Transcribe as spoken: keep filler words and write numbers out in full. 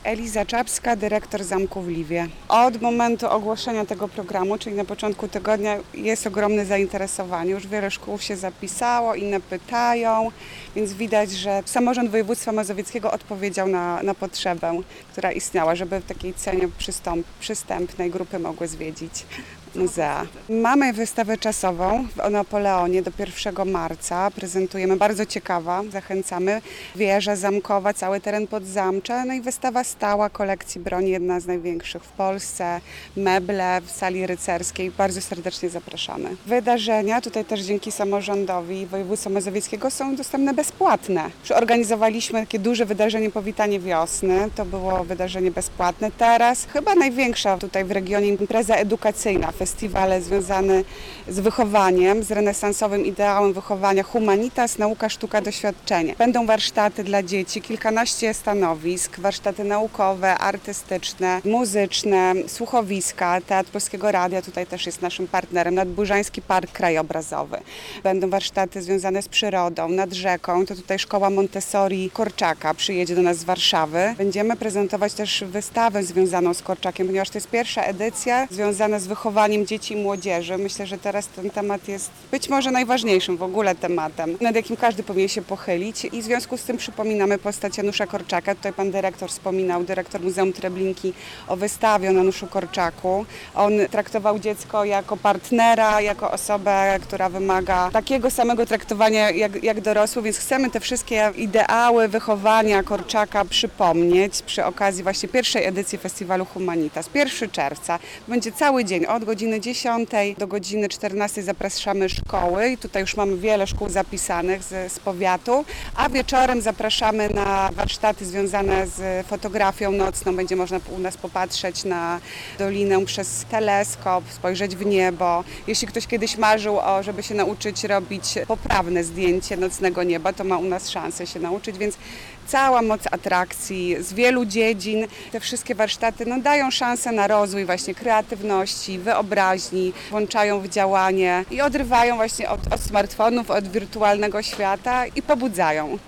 Eliza Czapska, dyrektor Zamku w Liwie. Od momentu ogłoszenia tego programu, czyli na początku tygodnia, jest ogromne zainteresowanie. Już wiele szkół się zapisało, inne pytają, więc widać, że samorząd województwa mazowieckiego odpowiedział na, na potrzebę, która istniała, żeby w takiej cenie przystąp, przystępnej grupy mogły zwiedzić muzea. Mamy wystawę czasową w Napoleonie do pierwszego marca. Prezentujemy, bardzo ciekawa, zachęcamy. Wieża zamkowa, cały teren Podzamcza, no i wystawa stała kolekcji broni, jedna z największych w Polsce, meble w sali rycerskiej. Bardzo serdecznie zapraszamy. Wydarzenia, tutaj też dzięki samorządowi województwa mazowieckiego, są dostępne bezpłatne. Organizowaliśmy takie duże wydarzenie Powitanie Wiosny, to było wydarzenie bezpłatne. Teraz chyba największa tutaj w regionie impreza edukacyjna, festiwale związane z wychowaniem, z renesansowym ideałem wychowania Humanitas, nauka, sztuka, doświadczenie. Będą warsztaty dla dzieci, kilkanaście stanowisk, warsztaty naukowe, artystyczne, muzyczne, słuchowiska. Teatr Polskiego Radia tutaj też jest naszym partnerem, Nadburzański Park Krajobrazowy. Będą warsztaty związane z przyrodą, nad rzeką. To tutaj szkoła Montessori Korczaka przyjedzie do nas z Warszawy. Będziemy prezentować też wystawę związaną z Korczakiem, ponieważ to jest pierwsza edycja związana z wychowaniem dzieci i młodzieży. Myślę, że teraz ten temat jest być może najważniejszym w ogóle tematem, nad jakim każdy powinien się pochylić i w związku z tym przypominamy postać Janusza Korczaka. Tutaj pan dyrektor wspominał, dyrektor Muzeum Treblinki, o wystawie o Januszu Korczaku. On traktował dziecko jako partnera, jako osobę, która wymaga takiego samego traktowania jak, jak dorosły, więc chcemy te wszystkie ideały wychowania Korczaka przypomnieć przy okazji właśnie pierwszej edycji Festiwalu Humanitas. pierwszego czerwca będzie cały dzień od godziny dziesiątej do godziny czternastej zapraszamy szkoły i tutaj już mamy wiele szkół zapisanych z, z powiatu, a wieczorem zapraszamy na warsztaty związane z fotografią nocną. Będzie można u nas popatrzeć na dolinę przez teleskop, spojrzeć w niebo. Jeśli ktoś kiedyś marzył o, żeby się nauczyć robić poprawne zdjęcie nocnego nieba, to ma u nas szansę się nauczyć, więc cała moc atrakcji z wielu dziedzin. Te wszystkie warsztaty no, dają szansę na rozwój właśnie kreatywności, wyobraźni, włączają w działanie i odrywają właśnie od, od smartfonów, od wirtualnego świata i pobudzają.